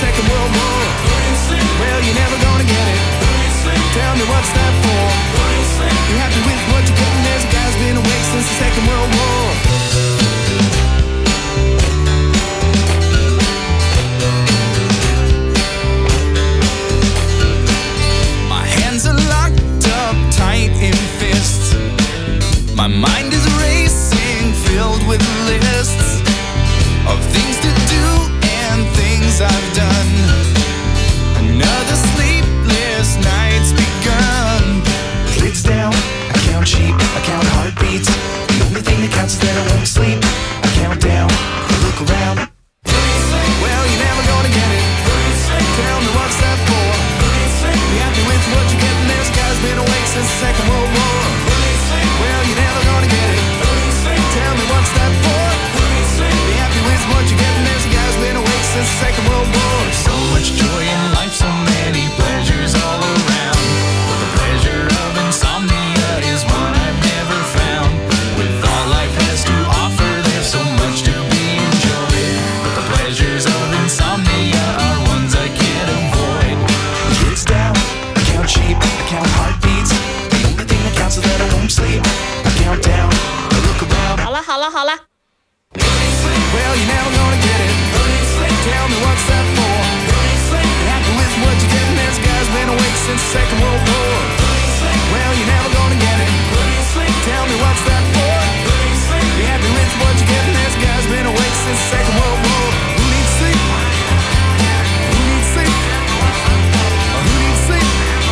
Second World War. Well, you're never gonna get it. Tell me what's that for? You happy with what you're getting? There's a guy's been awake since the Second World War. My hands are locked up tight in fists. My mind is racing, filled with lists of things to do and things I've done. Another sleepless night's begun. Lids down, I count sheep, I count heartbeats. The only thing that counts is that I won't sleep. I count down, I look around. Well, you're never gonna get it. Tell me what's that for? Be happy with what you're getting. This guy's been awake since the Second World War. Well, you're never gonna get it. Tell me what's that for? Be happy with what you're getting. This guy's been awake since the Second World War. So much joy in life, so many pleasures all around. But the pleasure of insomnia is one I've never found. With all life has to offer, there's so much to be enjoyed. But the pleasures of insomnia are ones I can't avoid. Kids down, I count sheep, I count heartbeats. The only thing that counts is that I won't sleep. I count down, I look around. 好了。 Well, you're never gonna get it. Tell me what's that for? Happy with what you're getting. This guy's been awake since the Second World War. Well, you're never gonna get it. Tell me what's that for? Be happy with what you're getting. This guy's been awake since the Second World War. Who needs sleep? Who needs sleep? Who needs sleep?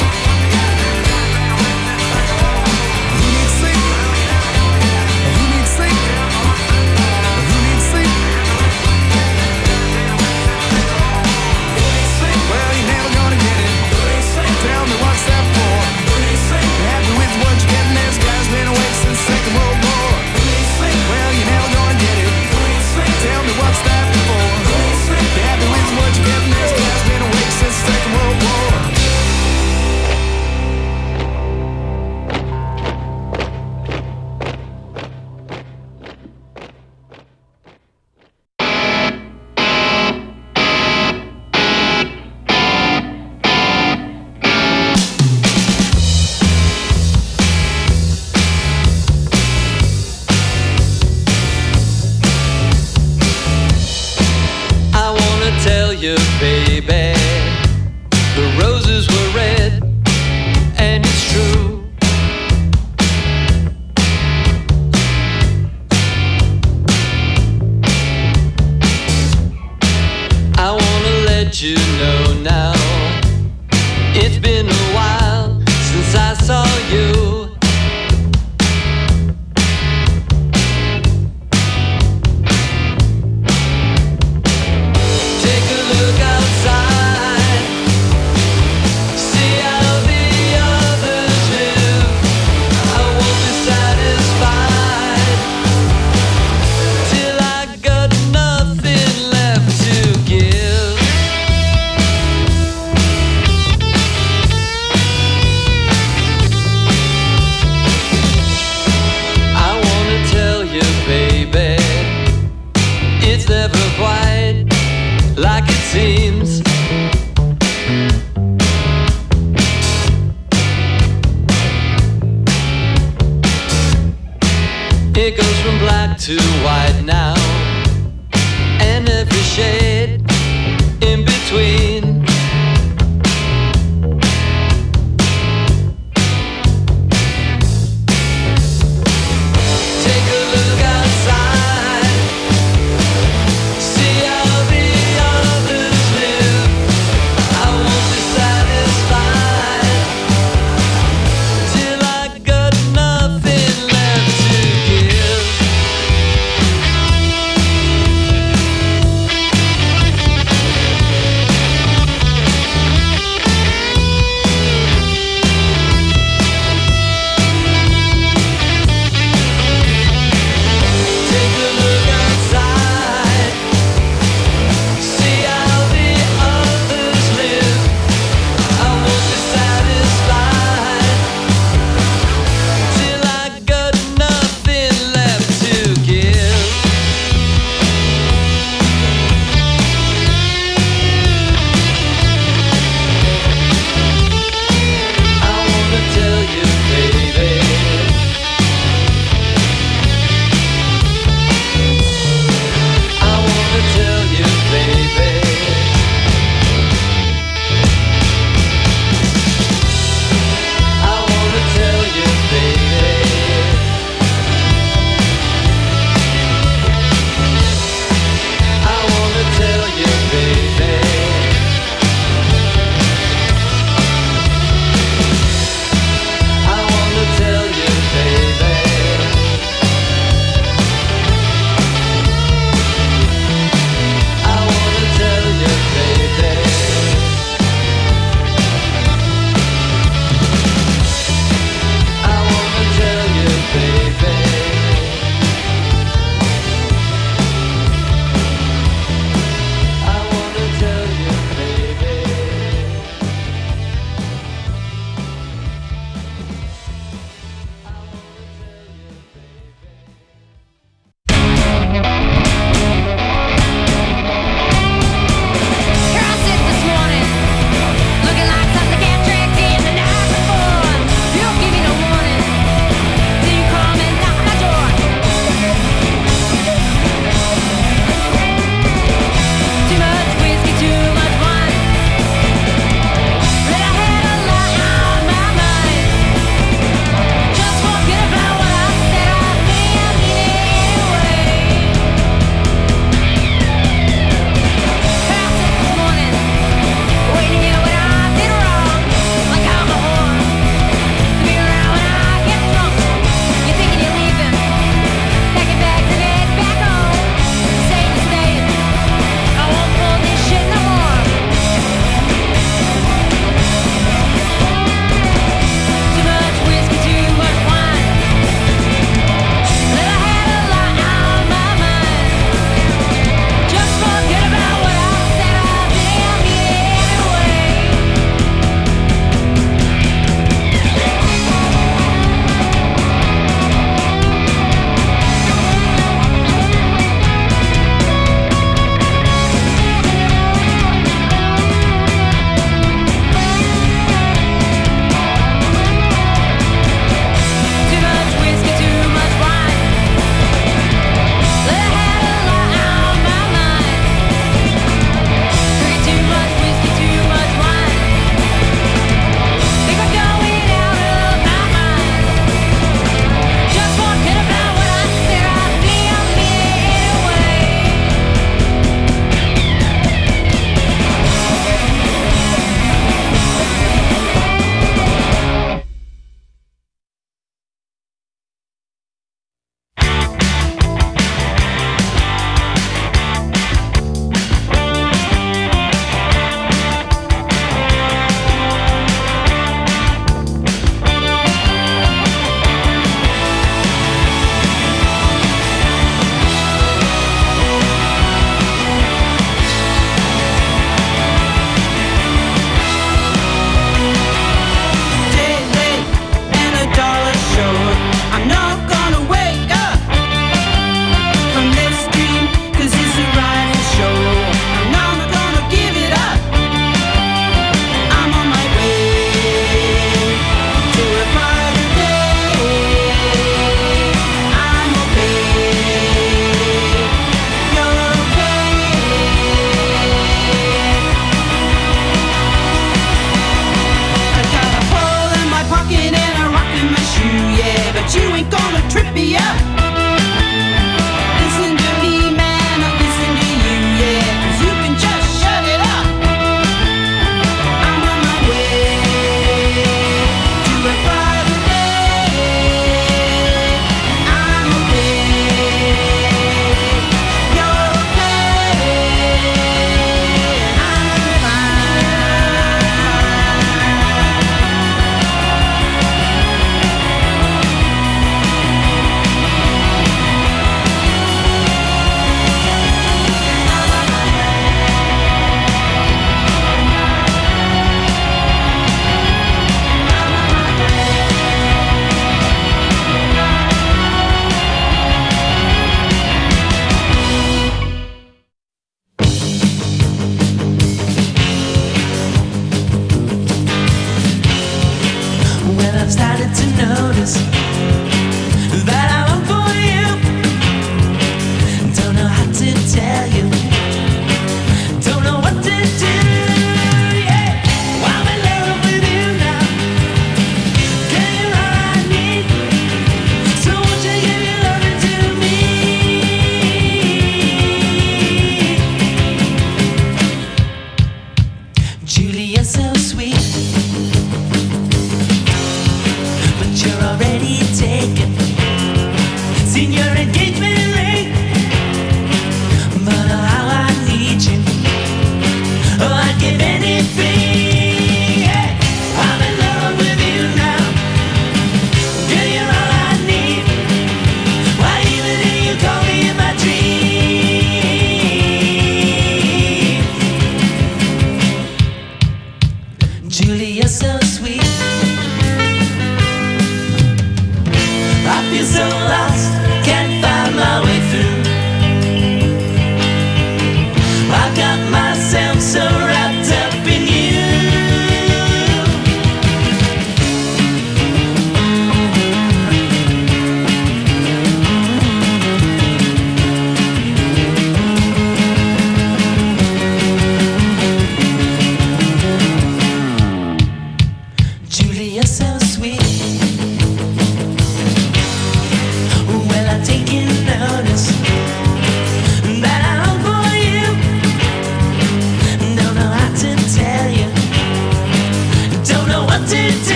Who needs sleep? Who needs sleep? Who needs sleep? Well, you're never gonna get it. Tell me what's that for? Happy with what you're getting. This guy's been awake since the Second World War. Well, you're never gonna get it. Tell me what's that for? Happy with what you're getting. This guy's been awake since the Second World War. I wanna tell you, baby, the roses were red, and it's true. I wanna let you know now, it's been a while since I saw you. Take a look outside, see how the others live. I won't be satisfied till I got nothing left to give. I wanna tell you, baby, it's never quite like it seems. It goes from black to white now, and every shade in between. Take a look outside, see how the others live.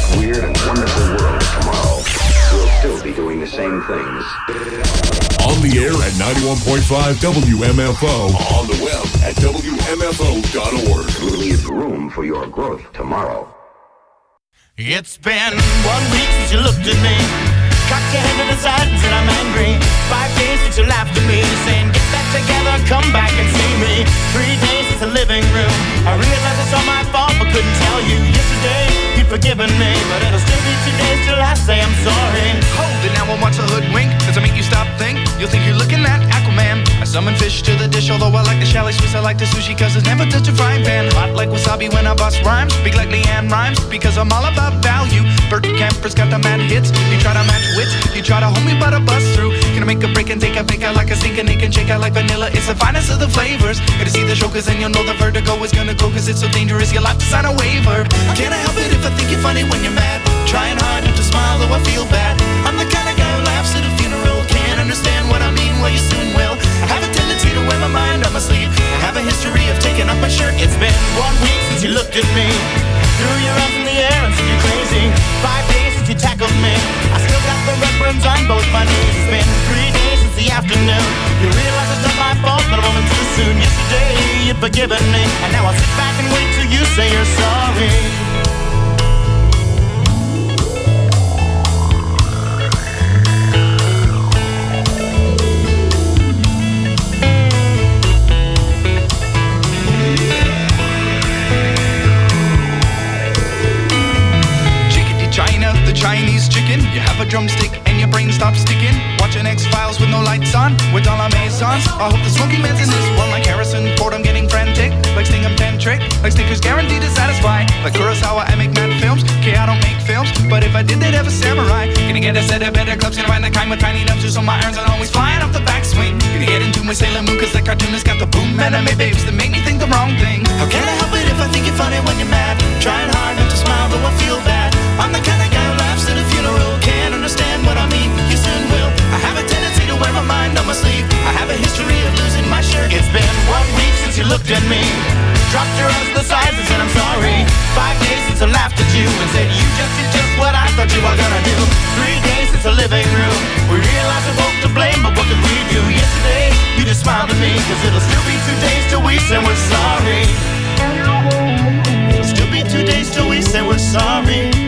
this weird and wonderful world of tomorrow, we'll still be doing the same things. On the air at 91.5 WMFO. On the web at WMFO.org. We'll leave room for your growth tomorrow. It's been 1 week since you looked at me, cocked your head to the side and said I'm angry. 5 days since you laughed at me, saying get back together, come back and see me. 3 days since the living room, I realized it's all my fault but couldn't tell you. Yesterday you'd forgiven me, but it'll still be 2 days till I say I'm sorry. Hold it now and watch the hoodwink. Does it make you stop think? You'll think you're looking at Aquaman. I summon fish to the dish, although I like the chalet Swiss. I like the sushi cause it's never touch a frying pan. Hot like wasabi when I bust rhymes. Big like Leanne Rhymes because I'm all about value. Bert Camper's got the mad hits. You try to match wits, you try to hold me but I bust through. Gonna make a break and take a fake out like a sink and it can shake out like vanilla. It's the finest of the flavors. Gotta see the show cause then you'll know the vertigo is gonna go cause it's so dangerous you'll have to sign a waiver. Can't I help it if I think you're funny when you're mad? Trying hard not to smile though I feel bad. I'm the kind of guy who laughs at a funeral. Can't understand what I mean, well you soon will. I have a tendency to wear my mind on my sleeve. I have a history of taking off my shirt. It's been 1 week since you looked at me, threw your arms in the air and said you're crazy. 5 days since you tackled me, I still got the red burns on both my knees. It's been 3 days since the afternoon, you realize it's not my fault but a moment too soon. Yesterday you'd forgiven me, and now I'll sit back and wait till you say you're sorry. China, the Chinese chicken. You have a drumstick and your brain stops sticking. Watching X-Files with no lights on, with all our maisons. I hope the smoking man's in this one like Harrison Ford. I'm getting frantic, like Sting I'm tantric, like Snickers guaranteed to satisfy. Like Kurosawa, I make mad films. Okay, I don't make films, but if I did, they'd have a samurai. Gonna get a set of better clubs, gonna find the kind with tiny nubs, so my irons are always flying off the backswing. Gonna get into my Sailor Moon, cause that cartoonist got the boom anime babes that make me think the wrong thing. How can I help it if I think you're funny when you're mad? Trying hard not to smile, though I feel bad. I'm the kind of guy who laughs at a funeral. Can't understand what I mean, you soon will. I have a tendency to wear my mind on my sleeve. I have a history of losing my shirt. It's been 1 week since you looked at me, dropped your arms to the sides and said I'm sorry. 5 days since I laughed at you and said you just did just what I thought you were gonna do. 3 days since the living room, we realized we're both to blame, but what could we do? Yesterday, you just smiled at me, cause it'll still be 2 days till we say we're sorry. It'll still be 2 days till we say we're sorry.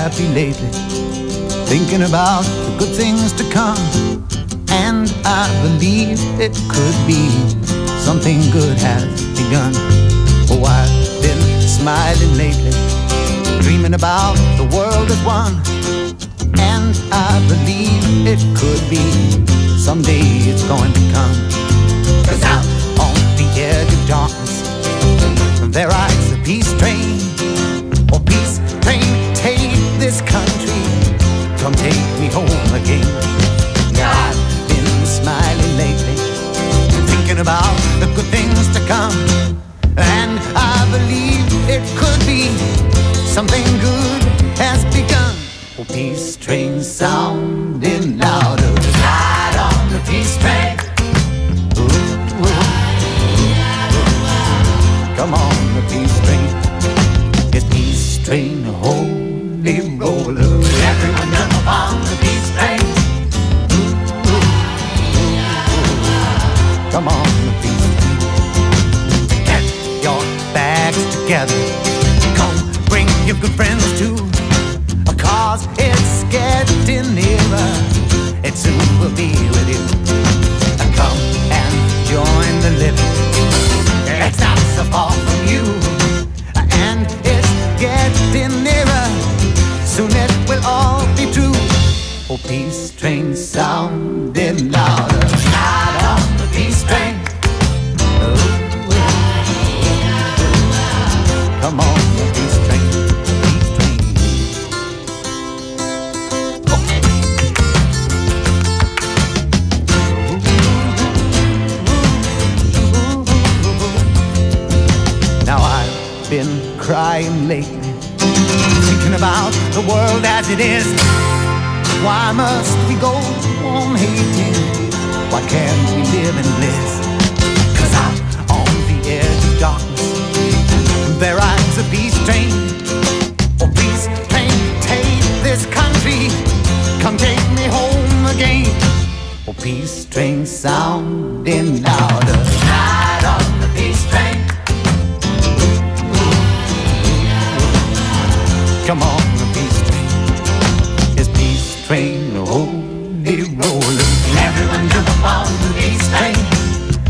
happy lately, thinking about the good things to come. And I believe it could be something good has begun. Oh, I've been smiling lately, dreaming about the world as one. And I believe it could be someday it's going to come. 'Cause out on the edge of darkness there rides a peace train. Oh, peace train, take this country, come take me home again. Now I've been smiling lately, thinking about the good things to come. And I believe it could be something good has begun. Oh, peace train sounding louder, ride on the peace train. Ooh, ooh. Come on, the peace train. It's peace train, holy roller. Everyone jump on the peace train. Ooh, ooh, ooh. Come on, the peace train. Get your bags together. Come, bring your good friends too. 'Cause it's getting nearer. It soon will be with you. Come and join the living. It's not so far from you, and it's getting nearer. Soon it will all be true. Oh, peace train sounding louder. Ride on the peace train. Oh, come on, the peace train. Peace train. Oh. Now I've been crying lately, thinking about the world as it is. Why must we go on hating? Why can't we live in bliss? 'Cause out on the edge of darkness there rides a peace train. Oh, peace train, take this country, come take me home again. Oh, peace train sounding louder, ride on the peace train. Come on, the peace train. It's peace train, holy roller. Everyone jump on the peace train.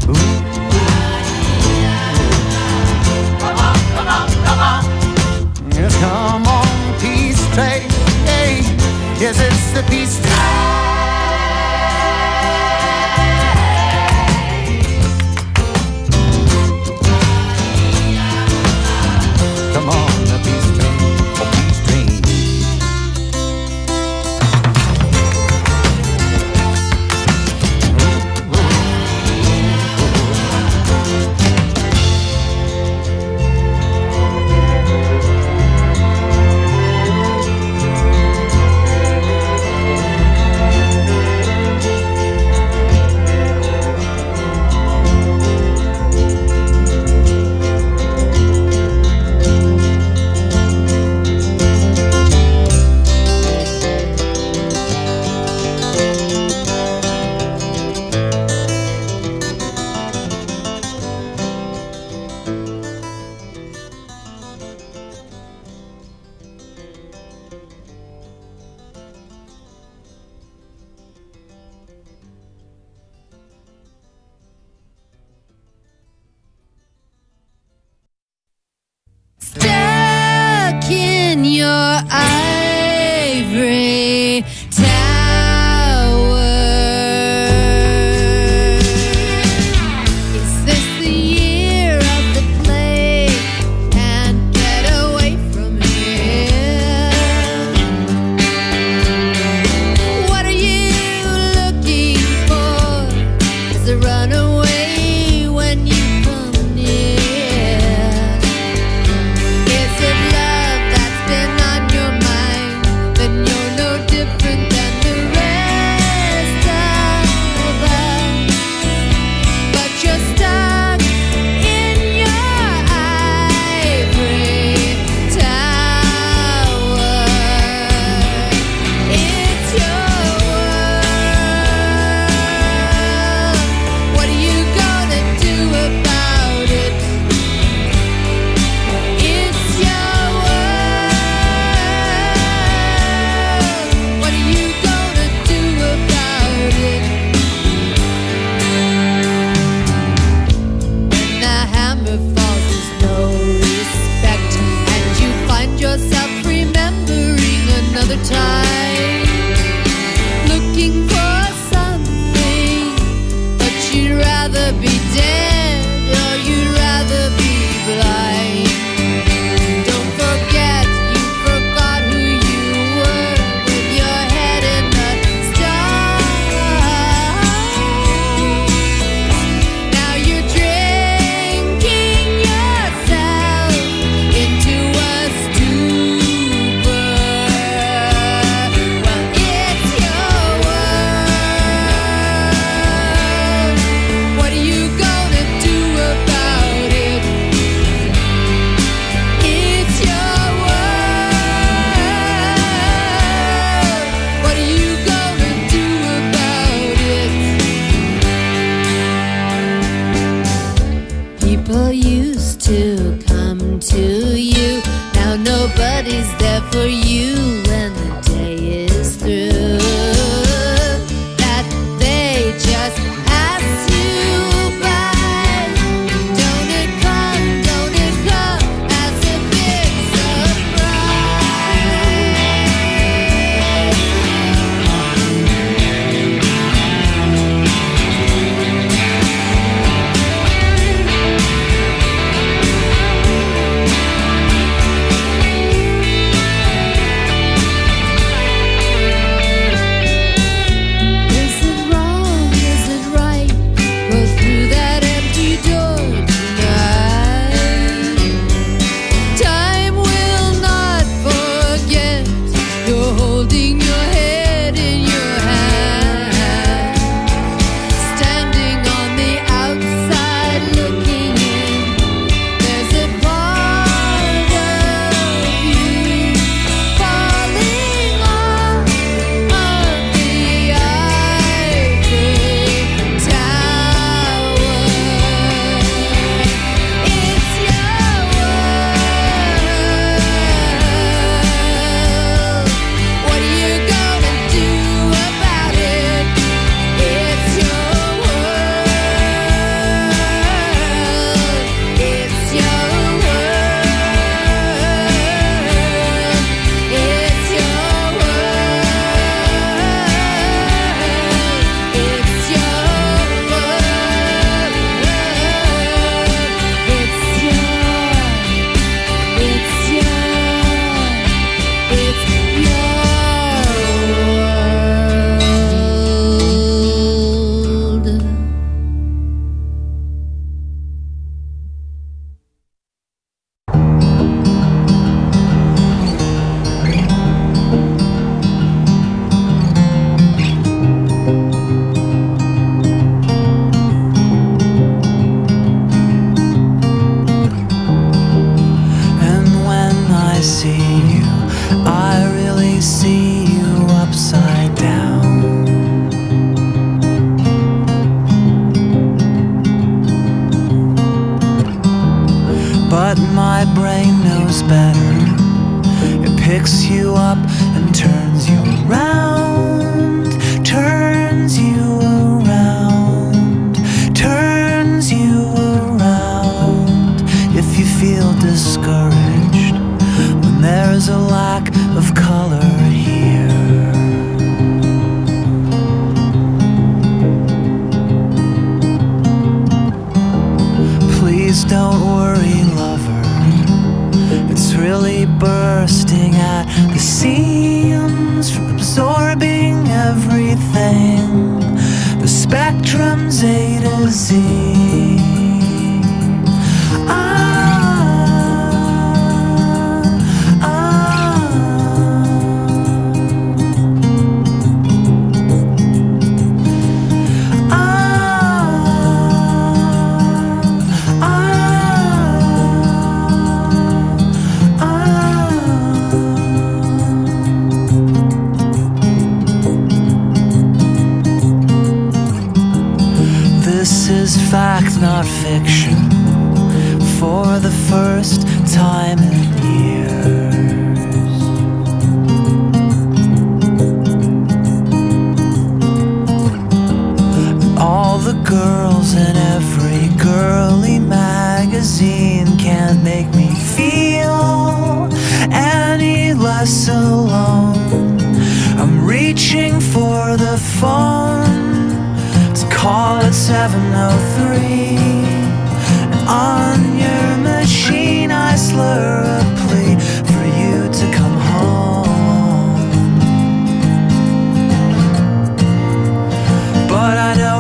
people used to come to you. Now nobody's there for you when the day is through. That they just pass you by. Don't it come as a big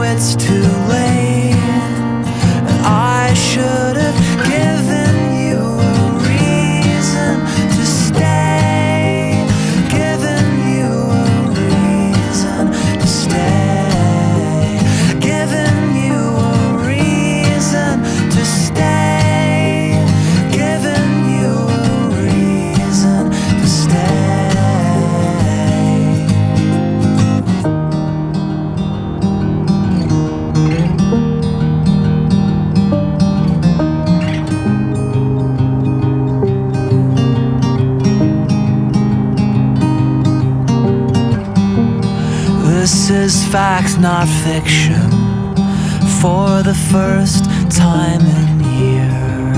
Too late, and I should have given you This is fact, not fiction, for the first time in years.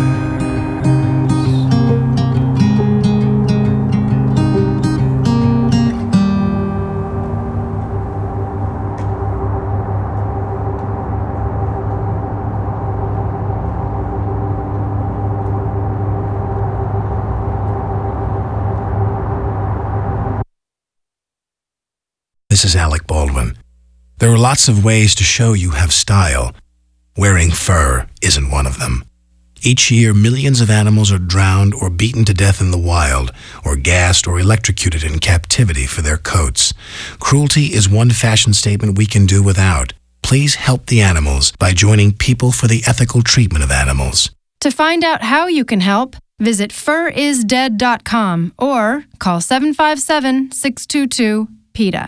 This is Alec Baldwin. There are lots of ways to show you have style. Wearing fur isn't one of them. Each year, millions of animals are drowned or beaten to death in the wild, or gassed or electrocuted in captivity for their coats. Cruelty is one fashion statement we can do without. Please help the animals by joining People for the Ethical Treatment of Animals. To find out how you can help, visit furisdead.com or call 757-622-PETA.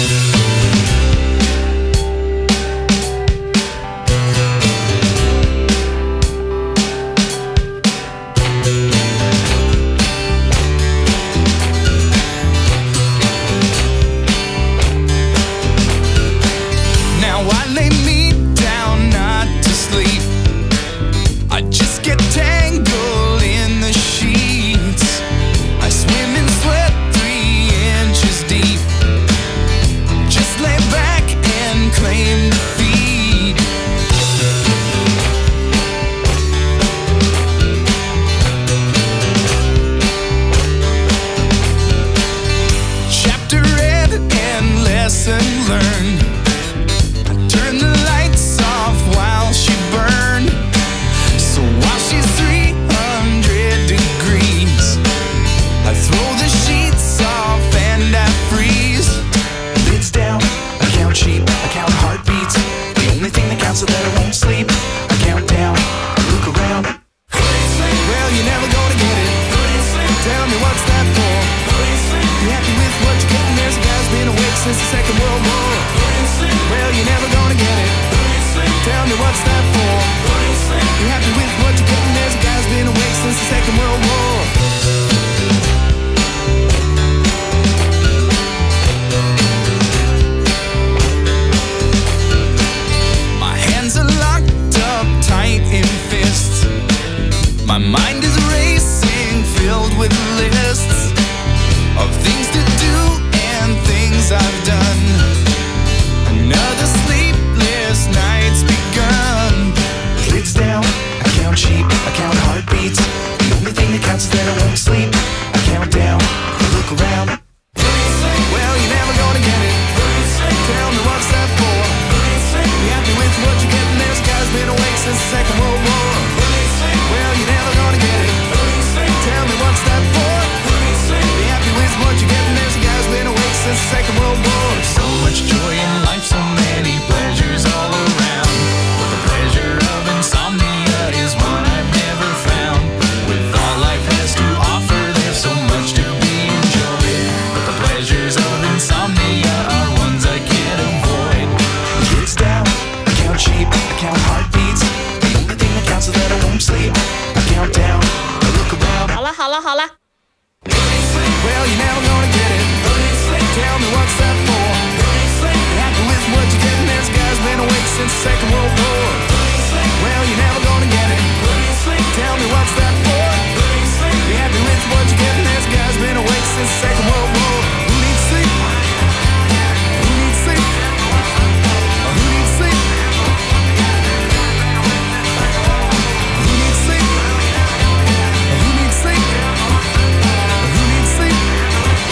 Tangled in the sheets. I swim in sweat 3 inches deep. Just lay back and claim defeat. Chapter read and lesson learned. I turn the lights off while she burned. So while she's 300 degrees, I throw the sheets off and I freeze. Lids down, I count sheep, I count heartbeats. The only thing that counts is that I won't sleep. I count down, I look around. Well, you're never gonna get it. Tell me what's that for? You happy with what you're getting? There's a guy who's been awake since the Second World War. Well, you're never gonna get it. Tell me what's that for? You happy with what you're getting? There's a guy who's been awake since the Second World War. My hands are locked up tight in fists. My mind is racing, filled with lists of things to do and things I've done. Another sleepless night's begun. Lids down, I count sheep, I count heartbeats. The only thing that counts is that I won't sleep. I count down, I look around. Well, you're never gonna get it. Tell me what's that for? You happy with what you're getting? This guy's been awake since the Second World War. Well, you're never gonna get it. Tell me what's that for? You happy with what you're getting? This guy's been awake since the Second World War. So much joy in life, so many pleasures all around. But the pleasure of insomnia is one I've never found. With all life has to offer, there's so much to be enjoyed. But the pleasures of insomnia are ones I can't avoid. Lids down, I count sheep, I count heartbeats. The only thing that counts is that I won't sleep. I count down, I look around. 好了好了好了。 Well, you're never gonna get it. Tell me what's that for? You happy with what you're getting? This guy's been awake since the Second World War. Well, you're never gonna get it. Tell me what's that for? You happy with what you're getting? This guy's been awake since the Second World War. Who needs sleep? Who needs sleep? Who needs sleep? Who needs sleep? Who needs sleep? Who needs sleep?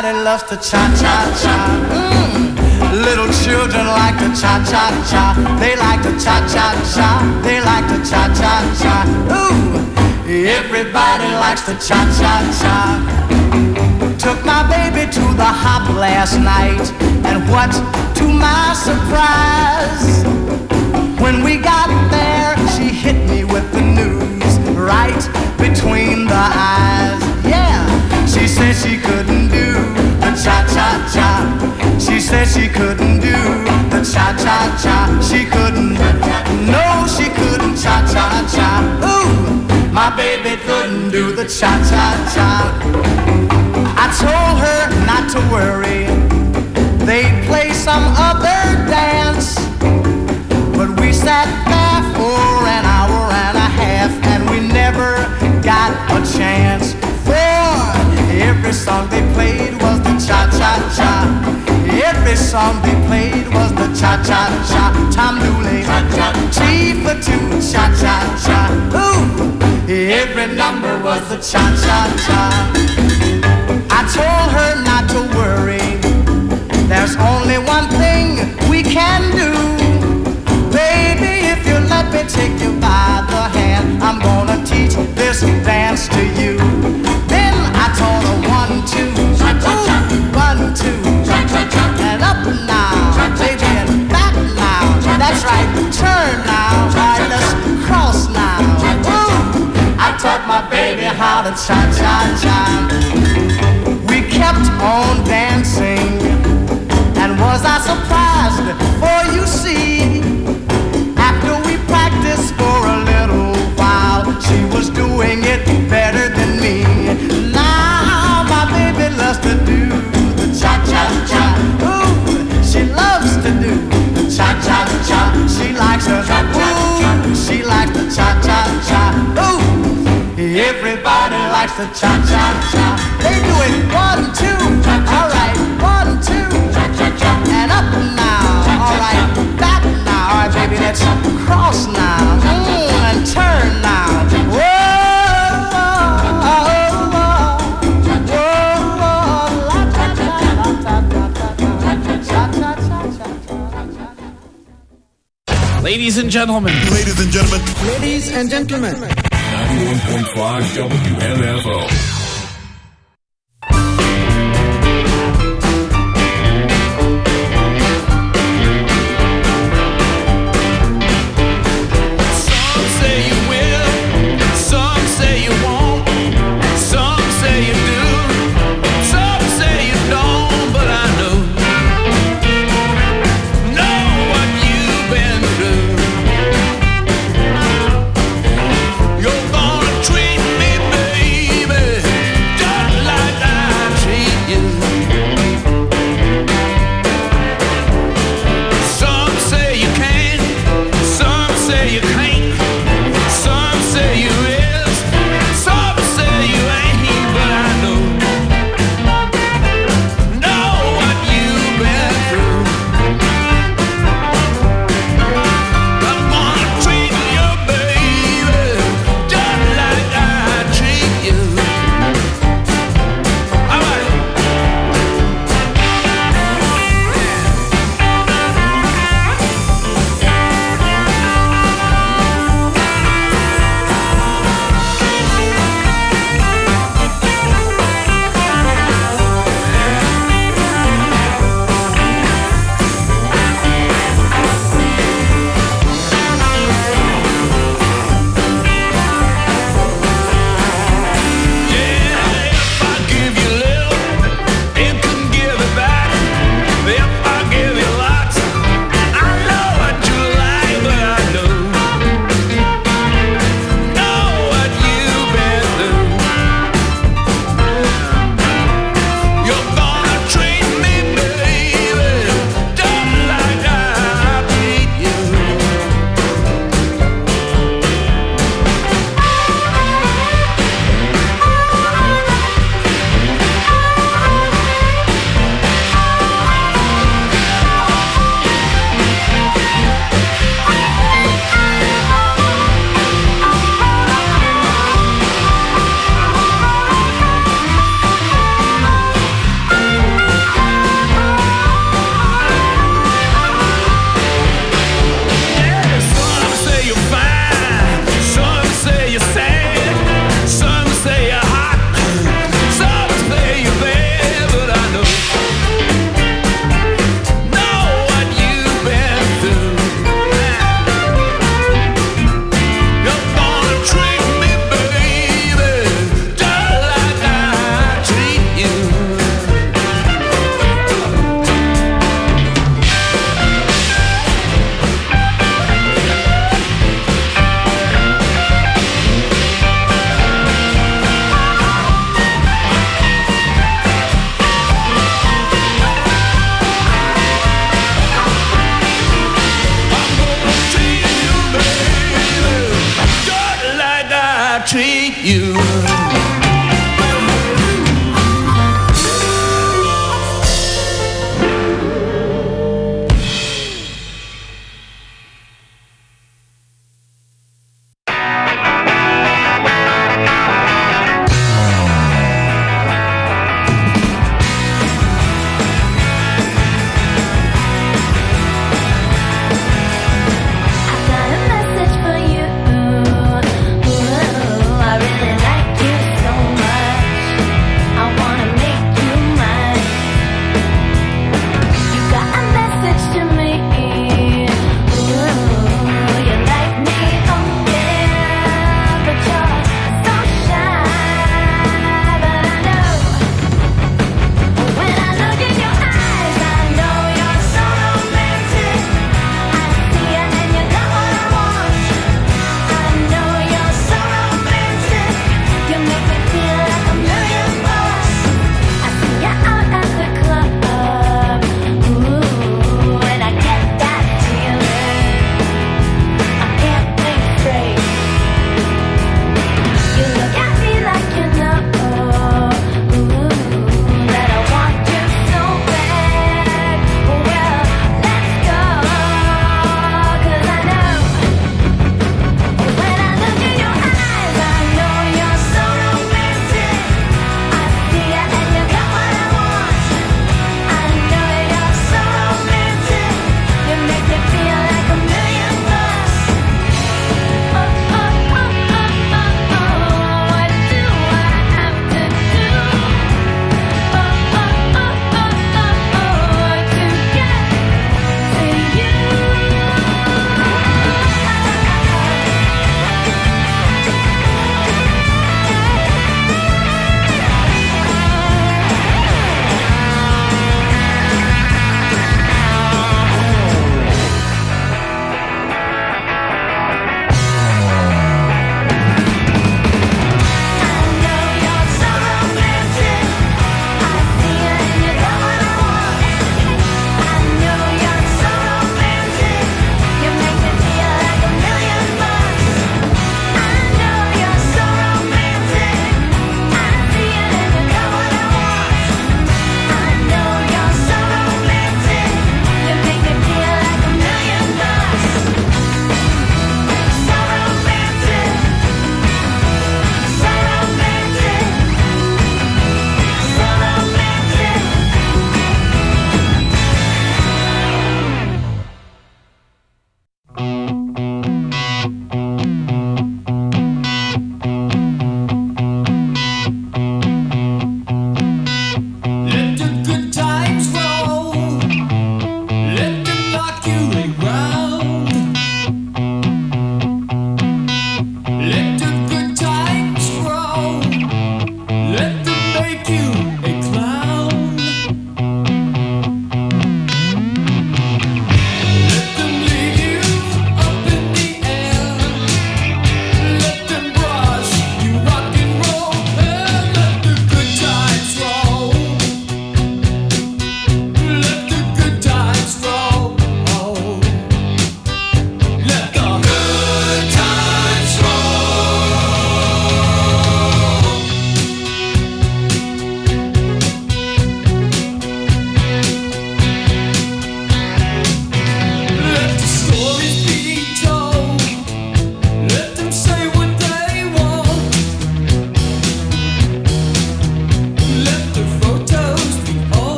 Everybody loves the cha-cha-cha. Little children like the cha-cha-cha. They like the cha-cha-cha. They like the cha-cha-cha. Ooh, everybody likes the cha-cha-cha. Took my baby to the hop last night, and what to my surprise, when we got there, she hit me with the news right between the eyes. Yeah, she said she couldn't do the cha-cha-cha. She said she couldn't do the cha-cha-cha. She couldn't, no, she couldn't cha-cha-cha. Ooh, my baby couldn't do the cha-cha-cha. I told her not to worry, they'd play some other dance. But we sat there for an hour and a half, and we never got a chance. For every song they played was the cha-cha-cha. Every song they played was the cha-cha-cha. Tom Dooley, T for two, cha-cha-cha. Ooh, every number was the cha-cha-cha. I told her not to worry, there's only one thing we can do. Baby, if you let me take you by the hand, I'm gonna teach this dance to you. Then I taught her 1, 2, ooh, 1, 2, and up now, baby, and back now. That's right, turn now, right, let's cross now. Ooh, I taught my baby how to cha-cha-cha. We kept on dancing, and was I surprised? For you see, after we practiced for a little while, she was doing it better than me. Now my baby loves to do the cha-cha-cha. Ooh, she loves to do the cha-cha-cha. She likes her, ooh, she likes the cha-cha-cha. Ooh, everybody likes the cha-cha-cha. They do it 1, 2, all right, 1, 2, and up now, all right, back now, all right, baby, let's cross now, and turn now. Whoa, Ladies and gentlemen. Ladies and gentlemen. Ladies and gentlemen. 91.5 WMFO. You're gonna treat me, baby,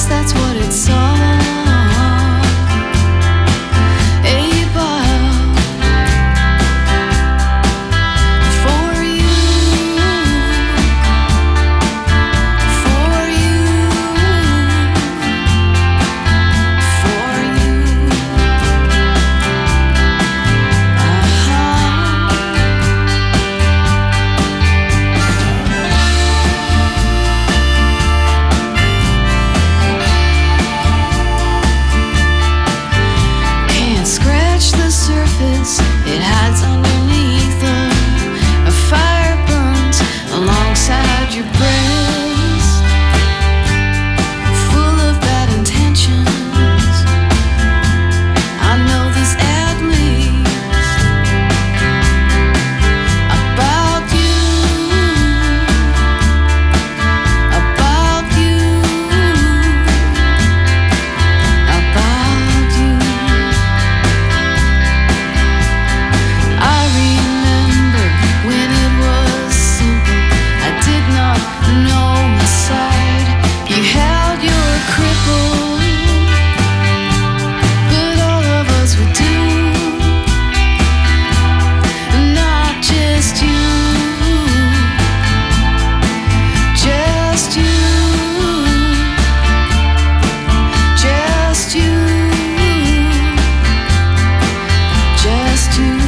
that's what it's all. It hides underneath a fire burns alongside your breast, full of bad intentions. I know this ad leaks about you, about you, about you. I remember when it was simple. I did not know inside you held your cripple, but all of us would do, not just you, just you, just you, just you.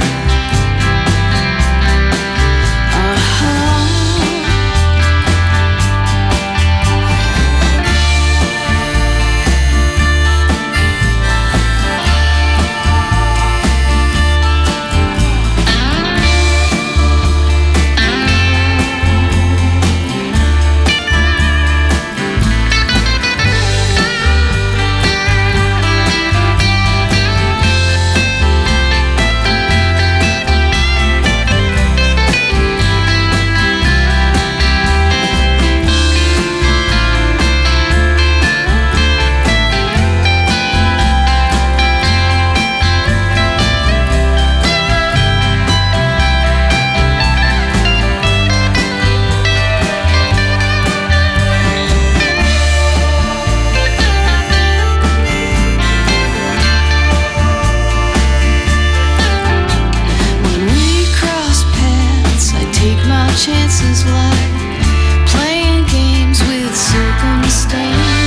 Chances like playing games with circumstance,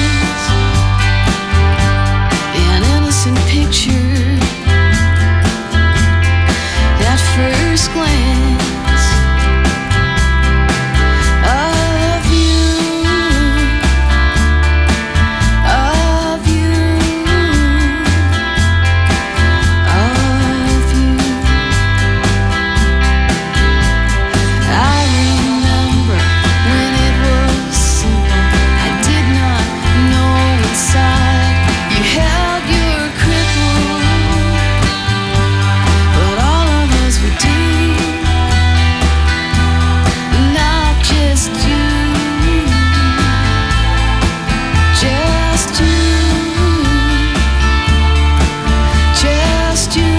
an innocent picture at first glance of you, of you, of you. I remember when it was simple. I did not know inside you held your cripple, but all of us would do, not just you, just you, just you,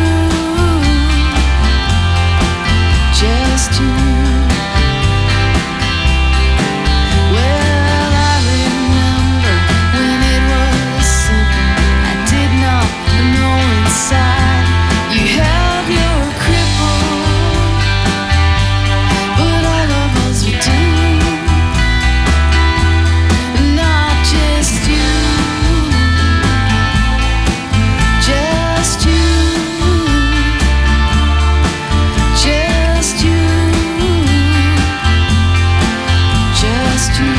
just you. Well, I remember when it was simple. I did not know inside you held your cripple, but all of us would do, not just you, just you, just you, just you.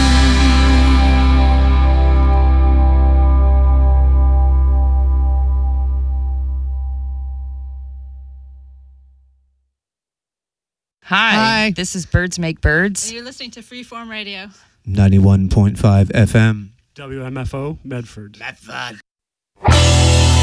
Hi, this is Birds Make Birds. And you're listening to Freeform Radio. 91.5 FM. WMFO, Medford. Medford.